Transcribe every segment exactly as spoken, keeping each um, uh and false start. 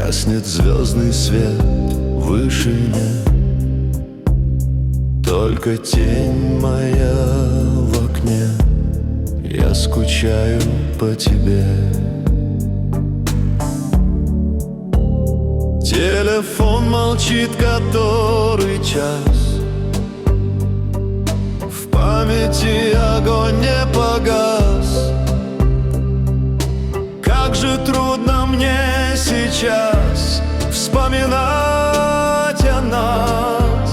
Гаснет звездный свет в вышине, только тень моя в окне. Я скучаю по тебе. Телефон молчит который час, в памяти огонь не погас. Как же трудно мне сейчас вспоминать о нас.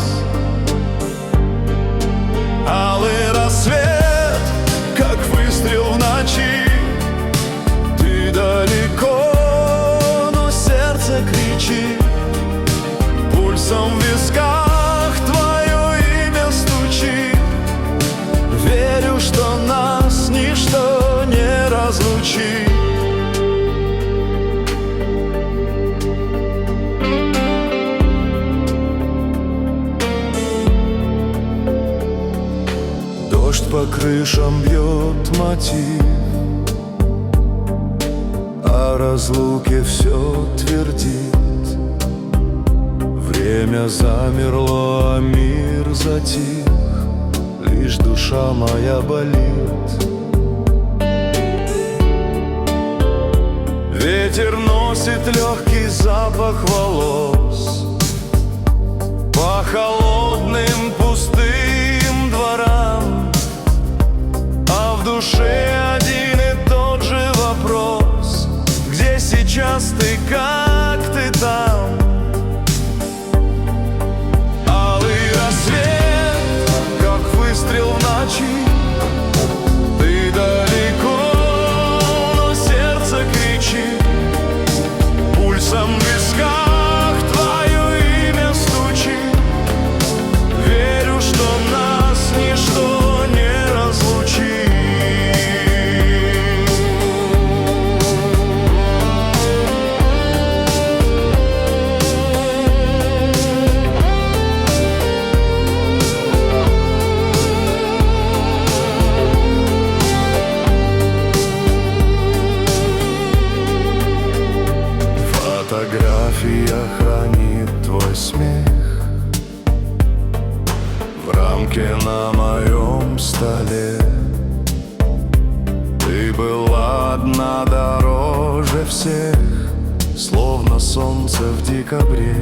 Алый рассвет, как выстрел в ночи. Ты далеко, но сердце кричит. Пульсом в висках твое имя стучит. Верю, что нас ничто не разлучит. Дождь по крышам бьет мотив, о разлуке все твердит. Время замерло, а мир затих, лишь душа моя болит. Ветер носит легкий запах волос по холодным пустым дворам, а в душе один и тот же вопрос: где сейчас ты, как ты там? Алый рассвет, как выстрел в ночи. Ты далеко, но сердце кричит. Пульсом в висках твое имя стучит. Верю, что нас ничто не разлучит. Фотография хранит твой смех в рамке на моем столе. Ты была одна дороже всех, словно солнце в декабре.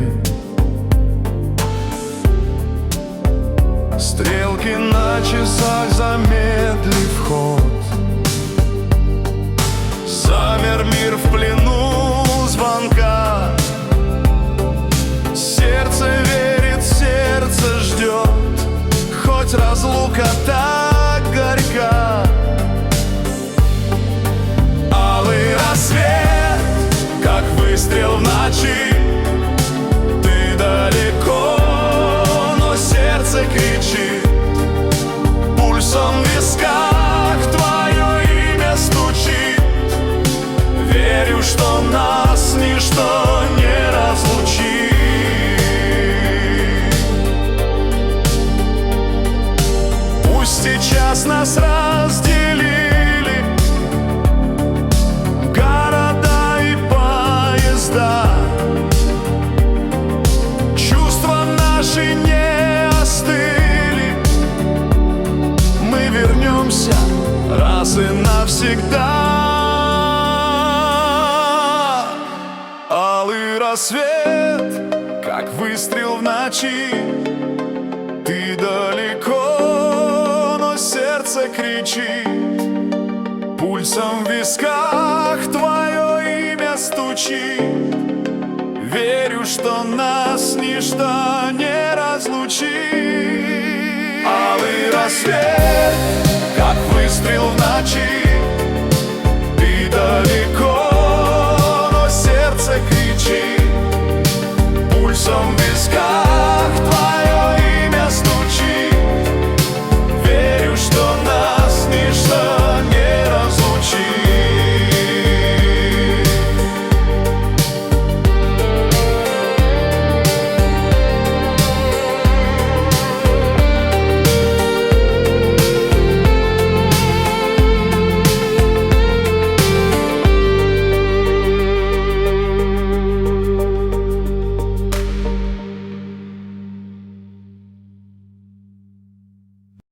Стрелки на часах замедлив ход, замер мир в плену звонка. Сердце верит, сердце ждет, хоть разлука так горька. Алый рассвет, как выстрел в ночи. Ты далеко, но сердце кричит. Пульсом в висках твое имя стучит. Верю, что нас ничто не разлучит. Пусть сейчас нас разделили города и поезда, чувства наши не остыли. Мы вернемся раз и навсегда. Алый рассвет, как выстрел в ночи. Ты далеко, но сердце кричит. Пульсом в висках твое имя стучит. Верю, что нас ничто не разлучит. Алый рассвет, как выстрел в ночи.